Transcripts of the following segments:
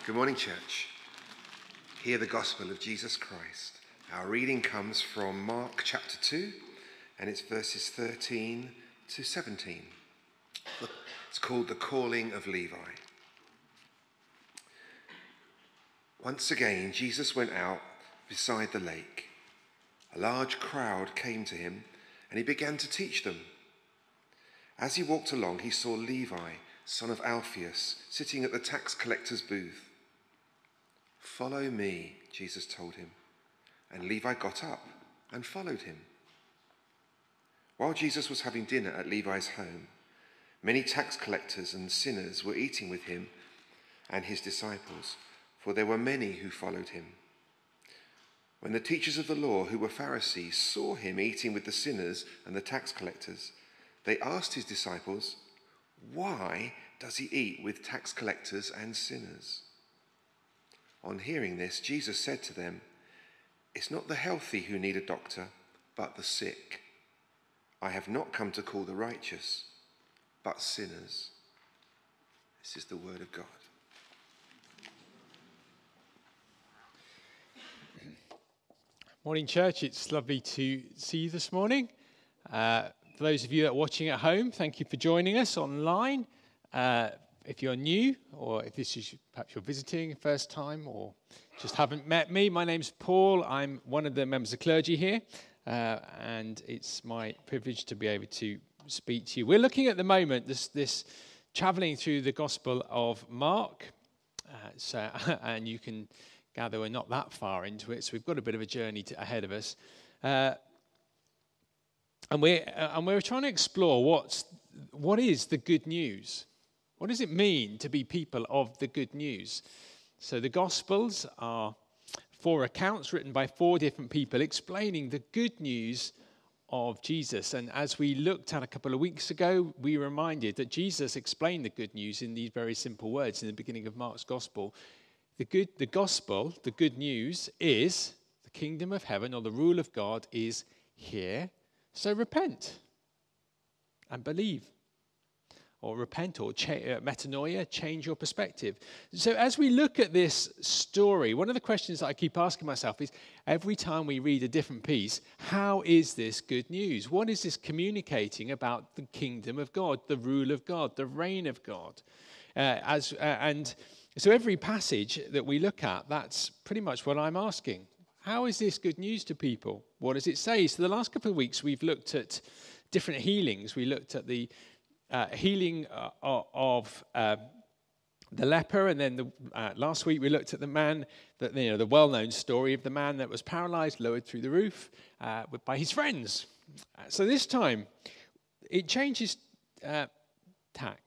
Good morning, church. Hear the gospel of Jesus Christ. Our reading comes from Mark chapter 2, and it's verses 13 to 17. It's called The Calling of Levi. Once again, Jesus went out beside the lake. A large crowd came to him, and he began to teach them. As he walked along, he saw Levi, son of Alphaeus, sitting at the tax collector's booth. "Follow me," Jesus told him, and Levi got up and followed him. While Jesus was having dinner at Levi's home, many tax collectors and sinners were eating with him and his disciples, for there were many who followed him. When the teachers of the law, who were Pharisees, saw him eating with the sinners and the tax collectors, they asked his disciples, "Why does he eat with tax collectors and sinners?" On hearing this, Jesus said to them, "It's not the healthy who need a doctor, but the sick. I have not come to call the righteous, but sinners." This is the word of God. Morning, church. It's lovely to see you this morning. For those of you that are watching at home, thank you for joining us online. If you're new, or if this is perhaps you're visiting first time, or just haven't met me, my name's Paul. I'm one of the members of clergy here, and it's my privilege to be able to speak to you. We're looking at the moment this travelling through the Gospel of Mark, and you can gather we're not that far into it, so we've got a bit of a journey ahead of us, and we're trying to explore what is the good news. What does it mean to be people of the good news? So the Gospels are 4 accounts written by 4 different people explaining the good news of Jesus. And as we looked at a couple of weeks ago, we reminded that Jesus explained the good news in these very simple words in the beginning of Mark's Gospel. The gospel, the good news, is the kingdom of heaven, or the rule of God is here. So repent and believe. Or repent, or metanoia, change your perspective. So as we look at this story, one of the questions that I keep asking myself is, every time we read a different piece, how is this good news? What is this communicating about the kingdom of God, the rule of God, the reign of God? And so every passage that we look at, that's pretty much what I'm asking. How is this good news to people? What does it say? So the last couple of weeks, we've looked at different healings. We looked at the healing of the leper, and then last week we looked at the man the well-known story of the man that was paralyzed, lowered through the roof by his friends. So this time it changes tack,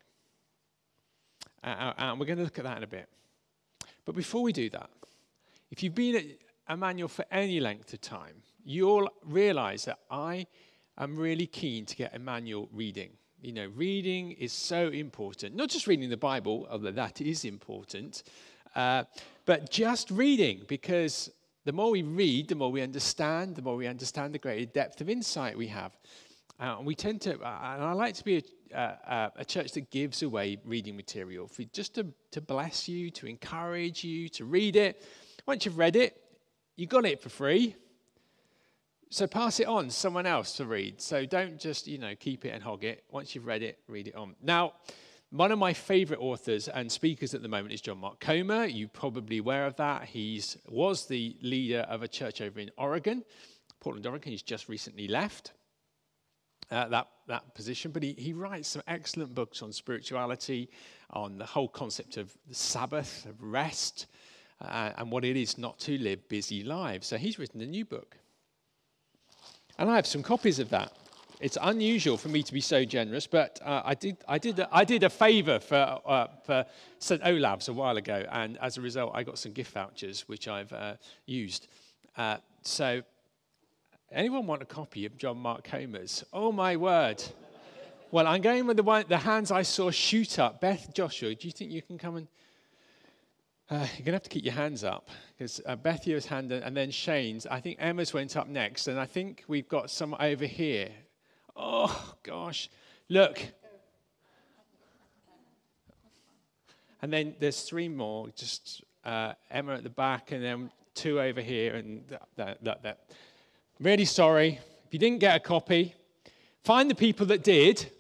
and we're going to look at that in a bit. But before we do that, if you've been at Emmanuel for any length of time, you'll realize that I am really keen to get Emmanuel reading. You know, reading is so important. Not just reading the Bible, although that is important, but just reading, because the more we read, the more we understand. The more we understand, the greater depth of insight we have. And we tend to, and I like to be a church that gives away reading material, just to bless you, to encourage you, to read it. Once you've read it, you got it for free. So pass it on to someone else to read. So don't just, keep it and hog it. Once you've read it, read it on. Now, one of my favorite authors and speakers at the moment is John Mark Comer. You're probably aware of that. He was the leader of a church over in Oregon, Portland, Oregon. He's just recently left that position. But he writes some excellent books on spirituality, on the whole concept of the Sabbath, of rest, and what it is not to live busy lives. So he's written a new book. And I have some copies of that. It's unusual for me to be so generous, but I did a favour for St. Olave's a while ago, and as a result, I got some gift vouchers which I've used. So, anyone want a copy of John Mark Comer's? Oh my word! Well, I'm going with the hands I saw shoot up. Beth, Joshua, do you think you can come and? You're going to have to keep your hands up, because Bethia's hand and then Shane's. I think Emma's went up next, and I think we've got some over here. Oh, gosh. Look. And then there's 3 more just Emma at the back, and then 2 over here, and that. Really sorry. If you didn't get a copy, find the people that did,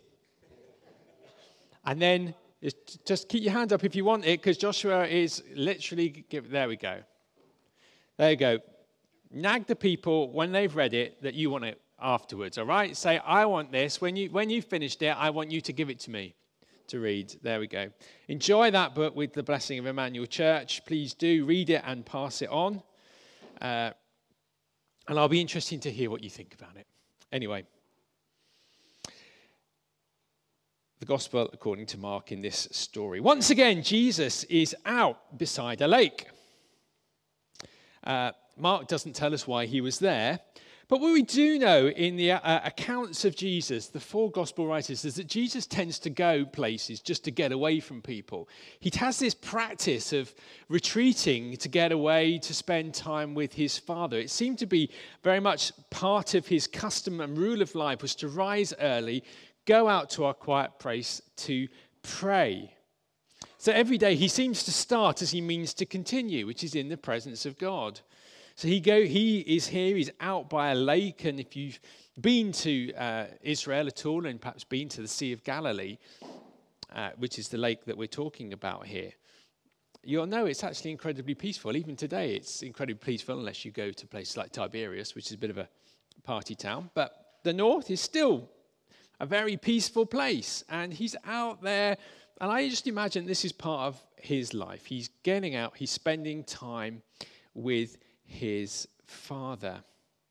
and then just keep your hand up if you want it, because Joshua is literally, there we go. There you go. Nag the people when they've read it that you want it afterwards, all right? Say, I want this. When you've finished it, I want you to give it to me to read. There we go. Enjoy that book with the blessing of Emmanuel Church. Please do read it and pass it on. And I'll be interested to hear what you think about it. Anyway, the gospel according to Mark in this story. Once again, Jesus is out beside a lake. Mark doesn't tell us why he was there. But what we do know in the accounts of Jesus, the 4 gospel writers, is that Jesus tends to go places just to get away from people. He has this practice of retreating to get away, to spend time with his Father. It seemed to be very much part of his custom and rule of life was to rise early, go out to a quiet place to pray. So every day he seems to start as he means to continue, which is in the presence of God. So he is here, he's out by a lake, and if you've been to Israel at all, and perhaps been to the Sea of Galilee, which is the lake that we're talking about here, you'll know it's actually incredibly peaceful. Even today, it's incredibly peaceful, unless you go to places like Tiberias, which is a bit of a party town. But the north is still a very peaceful place, and he's out there, and I just imagine this is part of his life. He's getting out, he's spending time with his Father.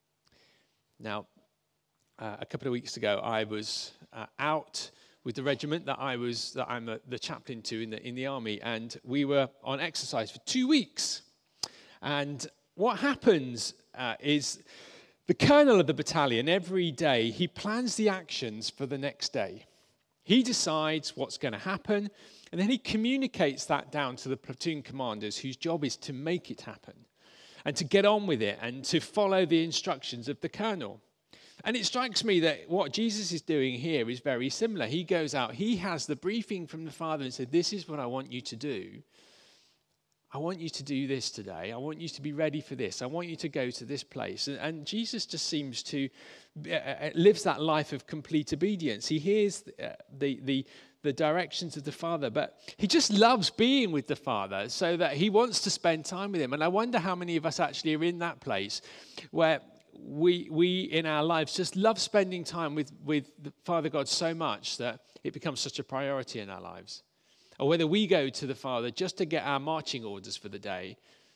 Now, a couple of weeks ago, I was out with the regiment that I'm the chaplain to in the army, and we were on exercise for 2 weeks. And what happens is the colonel of the battalion every day he plans the actions for the next day. He decides what's going to happen, and then he communicates that down to the platoon commanders, whose job is to make it happen, and to get on with it, and to follow the instructions of the colonel. And it strikes me that what Jesus is doing here is very similar. He goes out, he has the briefing from the Father and said, this is what I want you to do. I want you to do this today. I want you to be ready for this. I want you to go to this place. And Jesus just seems to lives that life of complete obedience. He hears the directions of the Father, but he just loves being with the Father, so that he wants to spend time with him. And I wonder how many of us actually are in that place where we in our lives just love spending time with the Father God so much that it becomes such a priority in our lives. Or whether we go to the Father just to get our marching orders for the day.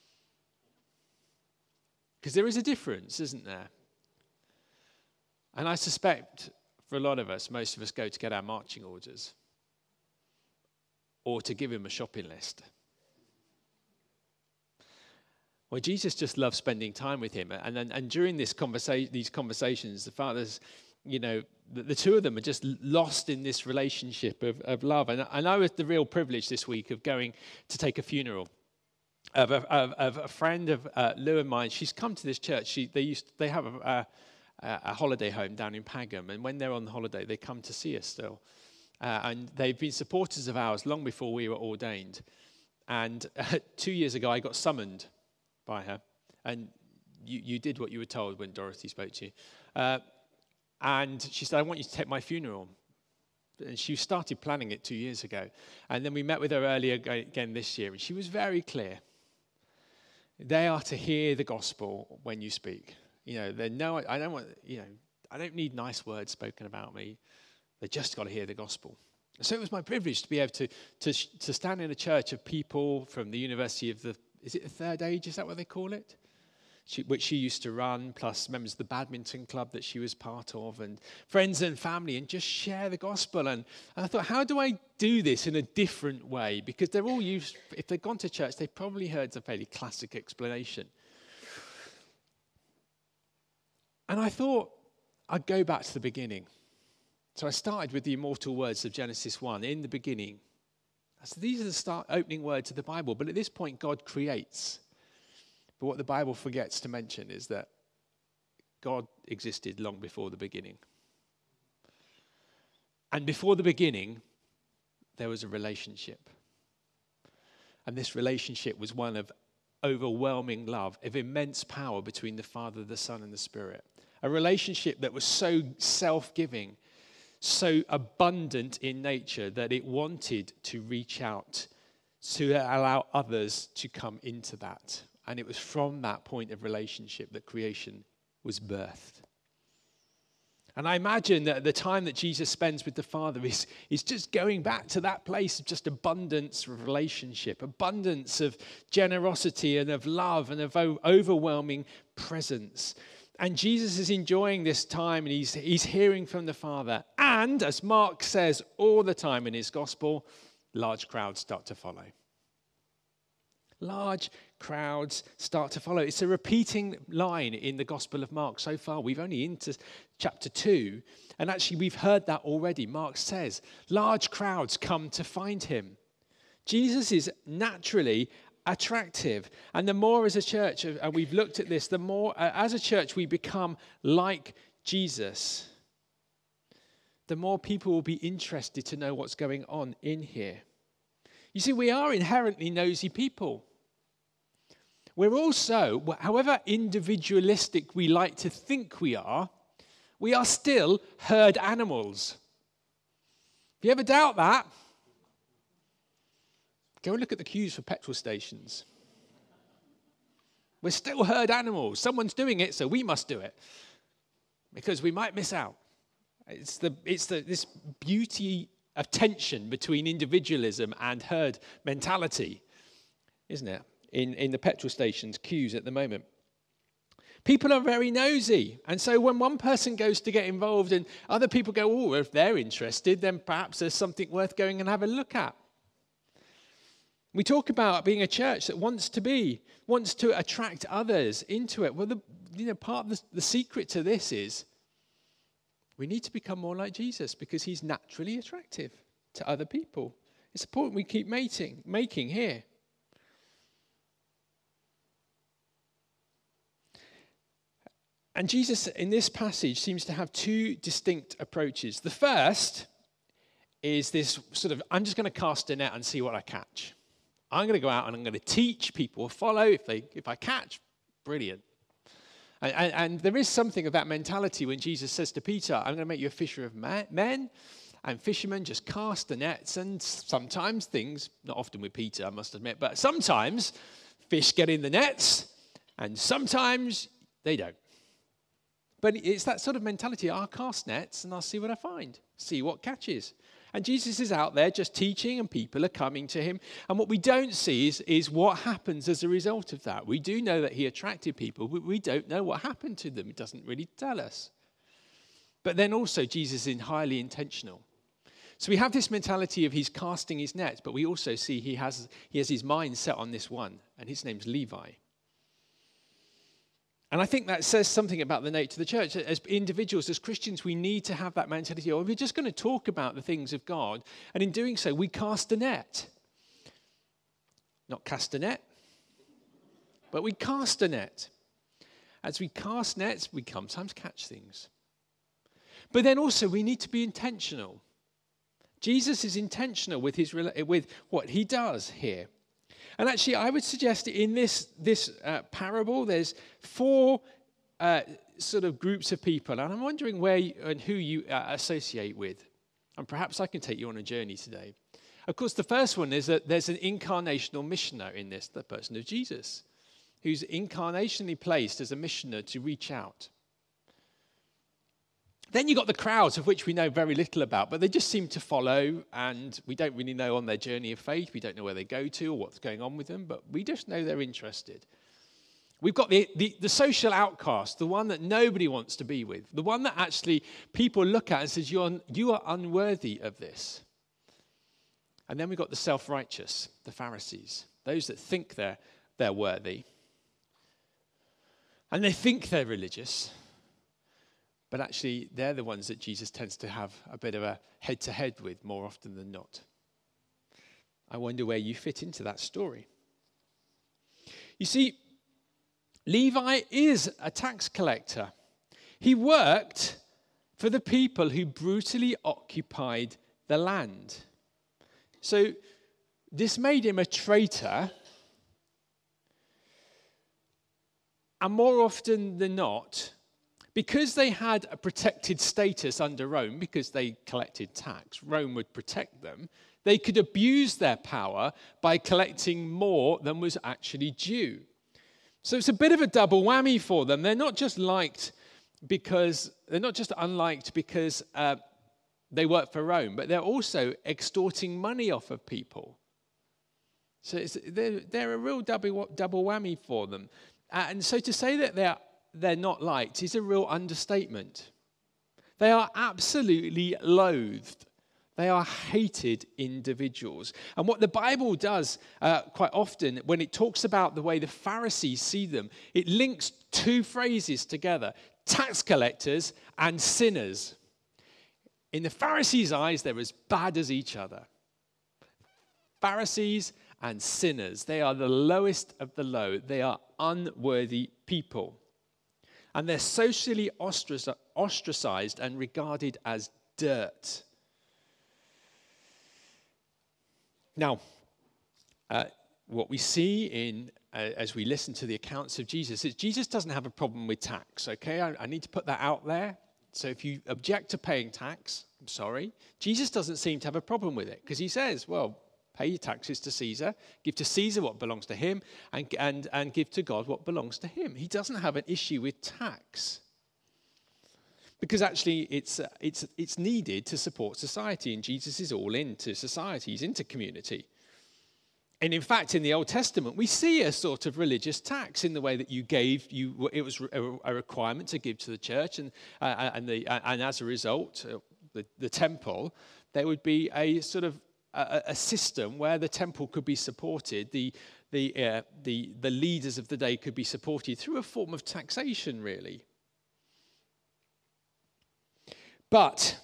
Because there is a difference, isn't there? And I suspect for a lot of us, most of us go to get our marching orders, or to give him a shopping list. Well, Jesus just loves spending time with him. And during these conversations, the Father's, the two of them are just lost in this relationship of love. And I was the real privilege this week of going to take a funeral of a friend of Lou and mine. She's come to this church. They have a holiday home down in Pagham, and when they're on holiday, they come to see us still. And they've been supporters of ours long before we were ordained. And 2 years ago, I got summoned by her, and you did what you were told when Dorothy spoke to you. And she said, I want you to take my funeral. And she started planning it 2 years ago. And then we met with her earlier again this year, and she was very clear. They are to hear the gospel when you speak. I don't need nice words spoken about me. They just got to hear the gospel. So it was my privilege to be able to stand in a church of people from the University of is it the Third Age? Is that what they call it? Which she used to run, plus members of the badminton club that she was part of, and friends and family, and just share the gospel. And I thought, how do I do this in a different way? Because they're all used, if they've gone to church, they've probably heard a fairly classic explanation. And I thought I'd go back to the beginning. So I started with the immortal words of Genesis 1, in the beginning. So these are the opening words of the Bible, but at this point, God creates. But what the Bible forgets to mention is that God existed long before the beginning. And before the beginning, there was a relationship. And this relationship was one of overwhelming love, of immense power between the Father, the Son, and the Spirit. A relationship that was so self-giving, so abundant in nature that it wanted to reach out to allow others to come into that. And it was from that point of relationship that creation was birthed. And I imagine that the time that Jesus spends with the Father is just going back to that place of just abundance of relationship, abundance of generosity and of love and of overwhelming presence. And Jesus is enjoying this time, and he's hearing from the Father. And, as Mark says all the time in his gospel, large crowds start to follow. Large crowds start to follow. It's a repeating line in the Gospel of Mark so far. We've only into chapter 2, and actually we've heard that already. Mark says, large crowds come to find him. Jesus is naturally attractive, and the more as a church, and we've looked at this, the more as a church we become like Jesus, the more people will be interested to know what's going on in here. You see, we are inherently nosy people. We're also, however individualistic we like to think we are still herd animals. If you ever doubt that, go and look at the queues for petrol stations. We're still herd animals. Someone's doing it, so we must do it, because we might miss out. It's this beauty of tension between individualism and herd mentality, isn't it? In the petrol stations queues at the moment. People are very nosy. And so when one person goes to get involved and other people go, oh, if they're interested, then perhaps there's something worth going and have a look at. We talk about being a church that wants to attract others into it. Well, part of the secret to this is we need to become more like Jesus, because he's naturally attractive to other people. It's a point we keep making here. And Jesus, in this passage, seems to have two distinct approaches. The first is this sort of, I'm just going to cast a net and see what I catch. I'm going to go out and I'm going to teach people, follow. If I catch, brilliant. And there is something of that mentality when Jesus says to Peter, I'm going to make you a fisher of men. And fishermen just cast the nets, and sometimes things, not often with Peter, I must admit, but sometimes fish get in the nets, and sometimes they don't. But it's that sort of mentality. I'll cast nets and I'll see what I find, see what catches. And Jesus is out there just teaching, and people are coming to him. And what we don't see is what happens as a result of that. We do know that he attracted people, but we don't know what happened to them. It doesn't really tell us. But then also Jesus is highly intentional. So we have this mentality of he's casting his nets, but we also see he has his mind set on this one, and his name's Levi. And I think that says something about the nature of the church. As individuals, as Christians, we need to have that mentality. Or we're just going to talk about the things of God, and in doing so, we cast a net. Not cast a net, but we cast a net. As we cast nets, we sometimes catch things. But then also, we need to be intentional. Jesus is intentional with what he does here. And actually, I would suggest in this parable, there's four sort of groups of people. And I'm wondering who you associate with. And perhaps I can take you on a journey today. Of course, the first one is that there's an incarnational missioner in this, the person of Jesus, who's incarnationally placed as a missioner to reach out. Then you've got the crowds, of which we know very little about, but they just seem to follow, and we don't really know on their journey of faith. We don't know where they go to or what's going on with them, but we just know they're interested. We've got the social outcast, the one that nobody wants to be with, the one that actually people look at and says, you are unworthy of this. And then we've got the self-righteous, the Pharisees, those that think they're worthy. And they think they're religious. But actually, they're the ones that Jesus tends to have a bit of a head-to-head with more often than not. I wonder where you fit into that story. You see, Levi is a tax collector. He worked for the people who brutally occupied the land. So This made him a traitor. And more often than not, because they had a protected status under Rome, because they collected tax, Rome would protect them, they could abuse their power by collecting more than was actually due. So it's a bit of a double whammy for them. They're not just unliked because they work for Rome, but they're also extorting money off of people. So they're a real double whammy for them. And so to say that they're not liked is a real understatement. They are absolutely loathed. They are hated individuals. And what the Bible does quite often, when it talks about the way the Pharisees see them, it links two phrases together: tax collectors and sinners. In the Pharisees' eyes, they're as bad as each other. Pharisees and sinners, they are the lowest of the low. They are unworthy people. And they're socially ostracized and regarded as dirt. Now, what we see as we listen to the accounts of Jesus is Jesus doesn't have a problem with tax, okay? I need to put that out there. So if you object to paying tax, I'm sorry. Jesus doesn't seem to have a problem with it because he says, well, pay your taxes to Caesar, give to Caesar what belongs to him, and give to God what belongs to him. He doesn't have an issue with tax because actually it's needed to support society, and Jesus is all into society. He's into community. And in fact, in the Old Testament, we see a sort of religious tax in the way that it was a requirement to give to the church, and as a result, the temple, there would be a sort of a system where the temple could be supported, the leaders of the day could be supported through a form of taxation, really. But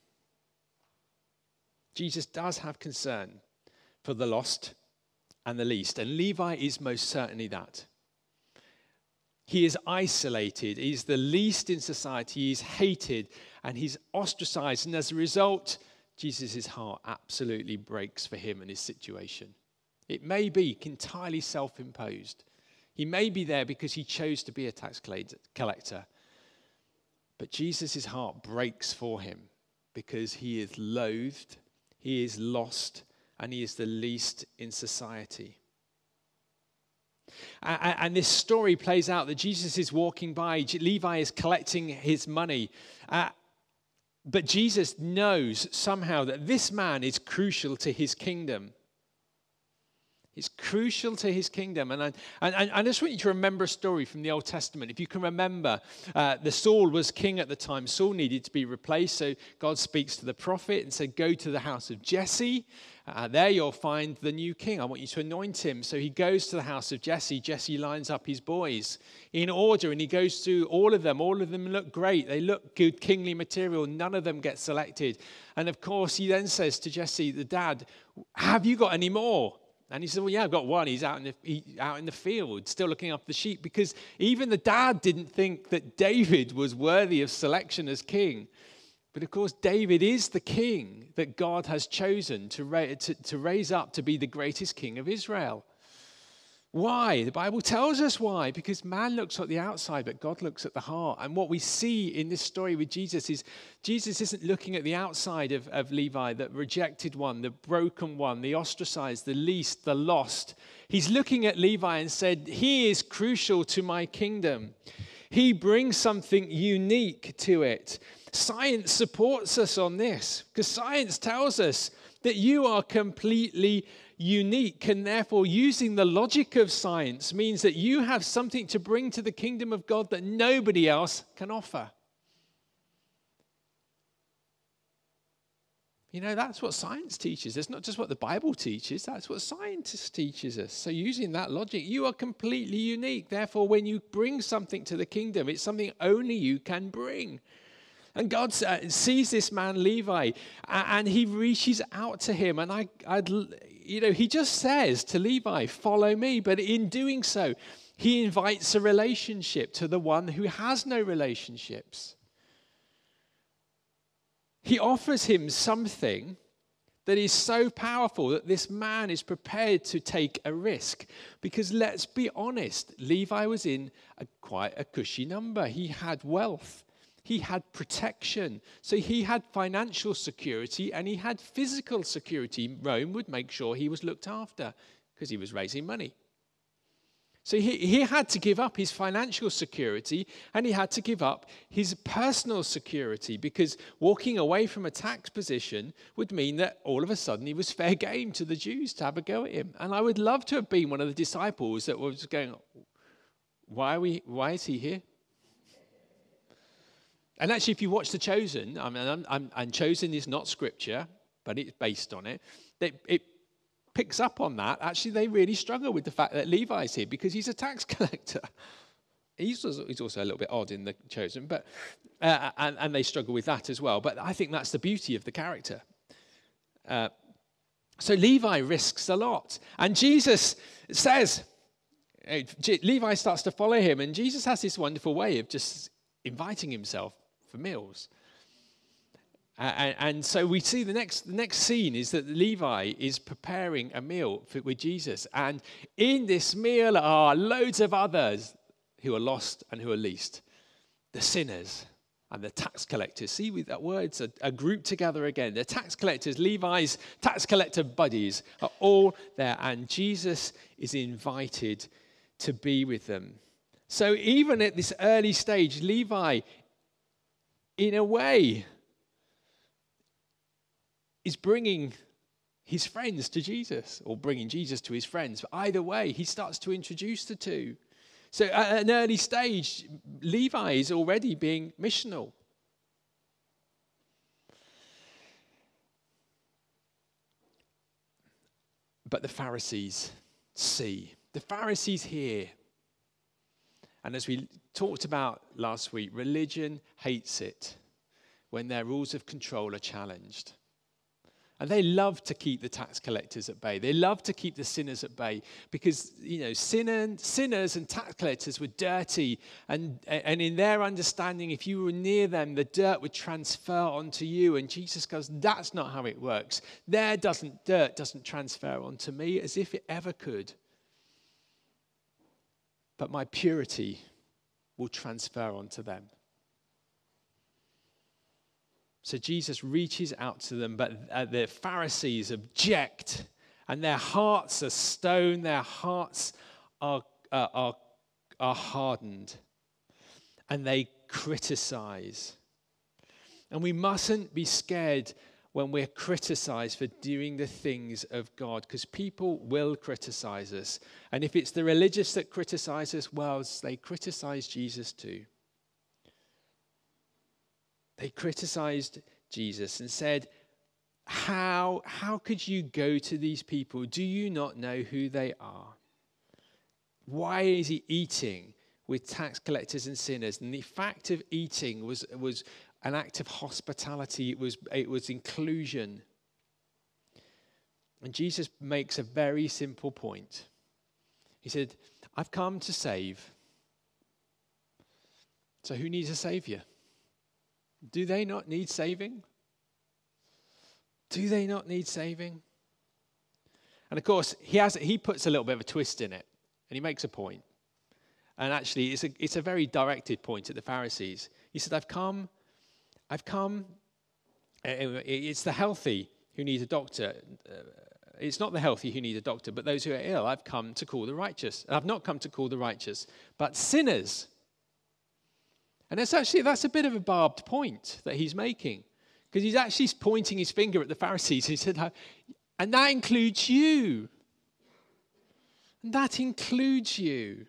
Jesus does have concern for the lost and the least, and Levi is most certainly that. He is isolated, he's the least in society, he's hated, and he's ostracized, and as a result, Jesus' heart absolutely breaks for him and his situation. It may be entirely self-imposed. He may be there because he chose to be a tax collector. But Jesus' heart breaks for him because he is loathed, he is lost, and he is the least in society. And this story plays out that Jesus is walking by. Levi is collecting his money. But Jesus knows somehow that this man is crucial to his kingdom. He's crucial to his kingdom. And I just want you to remember a story from the Old Testament. If you can remember, Saul was king at the time. Saul needed to be replaced. So God speaks to the prophet and said, go to the house of Jesse. There you'll find the new king. I want you to anoint him. So he goes to the house of Jesse. Jesse lines up his boys in order, and he goes through all of them. All of them look great. They look good, kingly material. None of them get selected. And of course, he then says to Jesse, the dad, have you got any more? And he said, well, yeah, I've got one. He's out in the field, still looking after the sheep, because even the dad didn't think that David was worthy of selection as king. But of course, David is the king that God has chosen to raise up to be the greatest king of Israel. Why? The Bible tells us why. Because man looks at the outside, but God looks at the heart. And what we see in this story with Jesus is Jesus isn't looking at the outside of Levi, the rejected one, the broken one, the ostracized, the least, the lost. He's looking at Levi and said, he is crucial to my kingdom. He brings something unique to it. Science supports us on this because science tells us that you are completely unique, and therefore using the logic of science means that you have something to bring to the kingdom of God that nobody else can offer. You know, that's what science teaches. It's not just what the Bible teaches. That's what science teaches us. So using that logic, you are completely unique. Therefore, when you bring something to the kingdom, it's something only you can bring. And God sees this man, Levi, and he reaches out to him. And he just says to Levi, follow me. But in doing so, he invites a relationship to the one who has no relationships. He offers him something that is so powerful that this man is prepared to take a risk. Because let's be honest, Levi was in quite a cushy number. He had wealth. He had protection. So he had financial security and he had physical security. Rome would make sure he was looked after because he was raising money. So he had to give up his financial security and he had to give up his personal security, because walking away from a tax position would mean that all of a sudden he was fair game to the Jews to have a go at him. And I would love to have been one of the disciples that was going, why is he here? And actually, if you watch The Chosen, and Chosen is not scripture, but it's based on it, it picks up on that. Actually, they really struggle with the fact that Levi's here because he's a tax collector. He's also a little bit odd in The Chosen, but and they struggle with that as well. But I think that's the beauty of the character. So Levi risks a lot. And Jesus says, Levi starts to follow him, and Jesus has this wonderful way of just inviting himself for meals. And so we see the next scene is that Levi is preparing a meal with Jesus. And in this meal are loads of others who are lost and who are least. The sinners and the tax collectors. See, with that words are grouped together again. The tax collectors, Levi's tax collector buddies, are all there. And Jesus is invited to be with them. So even at this early stage, Levi, in a way, is bringing his friends to Jesus, or bringing Jesus to his friends. But either way, he starts to introduce the two. So at an early stage, Levi is already being missional. But the Pharisees see. The Pharisees hear. And as we talked about last week, religion hates it when their rules of control are challenged. And they love to keep the tax collectors at bay. They love to keep the sinners at bay because, sinners and tax collectors were dirty. And in their understanding, if you were near them, the dirt would transfer onto you. And Jesus goes, that's not how it works. Dirt doesn't transfer onto me as if it ever could. But my purity will transfer onto them. So Jesus reaches out to them, but the Pharisees object, and their hearts are stone. Their hearts are hardened, and they criticize. And we mustn't be scared when we're criticized for doing the things of God, because people will criticize us. And if it's the religious that criticize us, well, they criticize Jesus too. They criticized Jesus and said, how could you go to these people? Do you not know who they are? Why is he eating with tax collectors and sinners? And the fact of eating was an act of hospitality. It was inclusion. And Jesus makes a very simple point. He said, I've come to save. So who needs a savior? Do they not need saving? Do they not need saving? And of course, he puts a little bit of a twist in it, and he makes a point. And actually, it's a very directed point at the Pharisees. He said, I've come. It's the healthy who need a doctor. It's not the healthy who need a doctor, but those who are ill. I've come to call the righteous. And I've not come to call the righteous, but sinners. And that's a bit of a barbed point that he's making, because he's actually pointing his finger at the Pharisees. He said, and that includes you. And that includes you.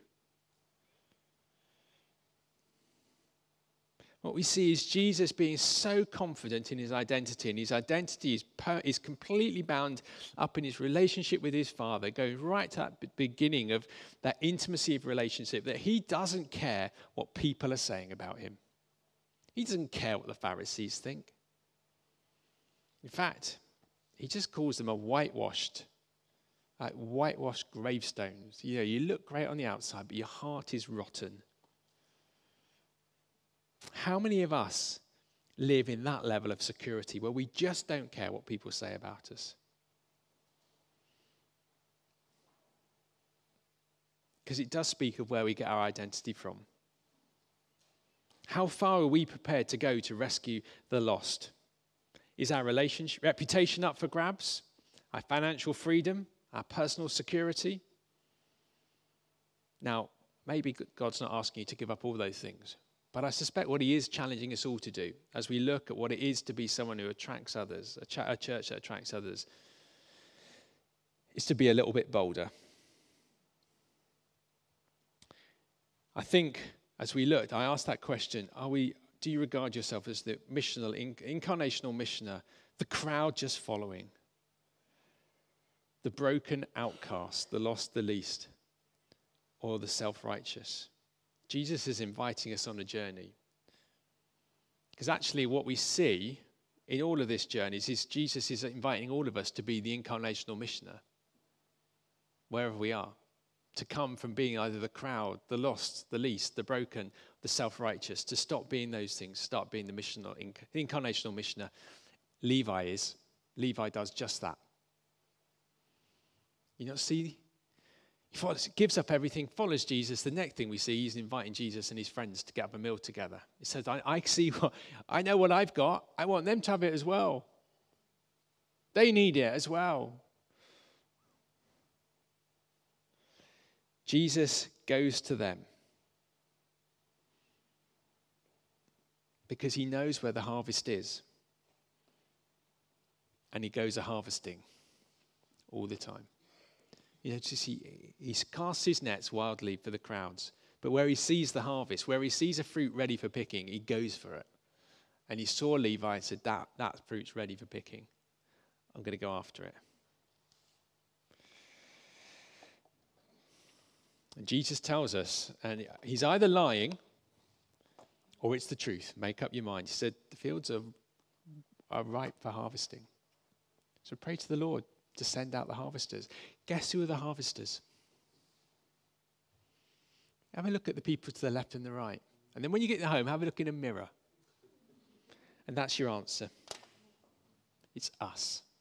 What we see is Jesus being so confident in his identity, and his identity is completely bound up in his relationship with his Father, going right to that beginning of that intimacy of relationship, that he doesn't care what people are saying about him. He doesn't care what the Pharisees think. In fact, he just calls them whitewashed gravestones. You look great on the outside, but your heart is rotten. How many of us live in that level of security where we just don't care what people say about us. Because it does speak of where we get our identity from. How far are we prepared to go to rescue the lost? Is our reputation up for grabs? Our financial freedom? Our personal security? Now, maybe God's not asking you to give up all those things, but I suspect what he is challenging us all to do as we look at what it is to be someone who attracts others, a church that attracts others, is to be a little bit bolder. I think as we looked, I asked that question, do you regard yourself as the missional, incarnational missioner, the crowd just following, the broken outcast, the lost, the least, or the self-righteous? Jesus is inviting us on a journey. Because actually what we see in all of this journey is Jesus is inviting all of us to be the incarnational missioner, wherever we are. To come from being either the crowd, the lost, the least, the broken, the self-righteous, to stop being those things, start being the incarnational missioner. Levi does just that. You know, see, he gives up everything, follows Jesus. The next thing we see, he's inviting Jesus and his friends to get up a meal together. He says, I know what I've got. I want them to have it as well. They need it as well. Jesus goes to them because he knows where the harvest is. And he goes a-harvesting all the time. You know, he casts his nets wildly for the crowds. But where he sees the harvest, where he sees a fruit ready for picking, he goes for it. And he saw Levi and said, that fruit's ready for picking. I'm going to go after it. And Jesus tells us, and he's either lying or it's the truth. Make up your mind. He said, the fields are ripe for harvesting. So pray to the Lord to send out the harvesters. Guess who are the harvesters? Have a look at the people to the left and the right. And then when you get home, have a look in a mirror. And that's your answer. It's us.